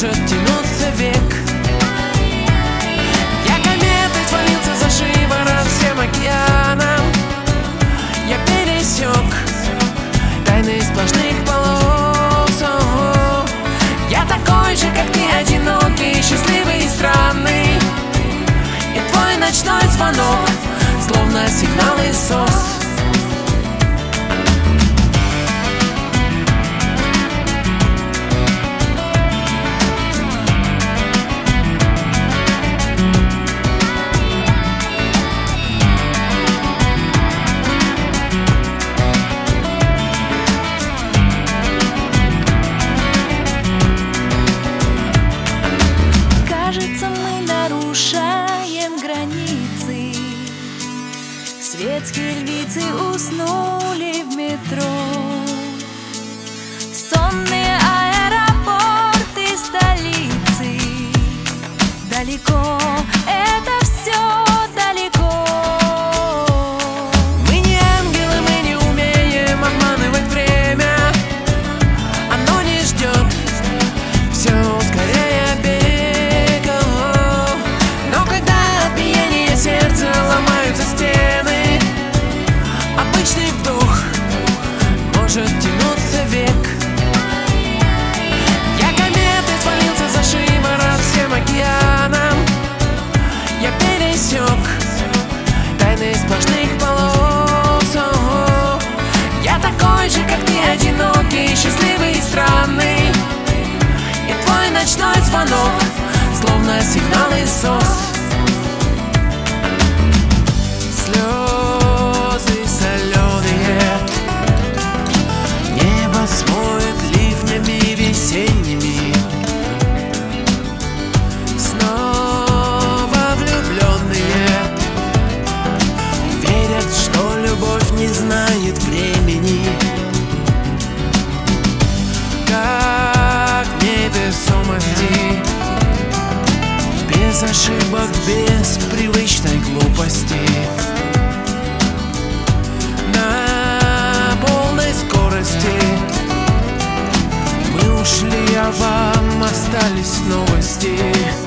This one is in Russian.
может тянуться век. Я кометой свалился за шиворот всем океаном. Я пересек тайны сплошных полос. Я такой же, как ты, одинокий, счастливый и странный. И твой ночной звонок словно сигнал из СОС. Кажется, мы нарушаем границы. Светские львицы уснули в метро. Сонные аэропорты столицы. Далеко, это все далеко. Мы не ангелы, мы не умеем обманывать время. Оно не ждет, все ускоряя бег. Но когда от биения сердца ломаются стены, обычный вдох может тянуться век. Я кометой свалился за шиворот всем океаном. Я пересек тайны сплошных полос. Я такой же, как ты, одинокий, счастливый и странный. И твой ночной звонок словно сигнал из СОС. Слезы соленые небо смоет ливнями весенними. Снова влюбленные верят, что любовь не знает времени. Как невесомости, без ошибок, без привычной глупости. На полной скорости мы ушли, а вам остались новости.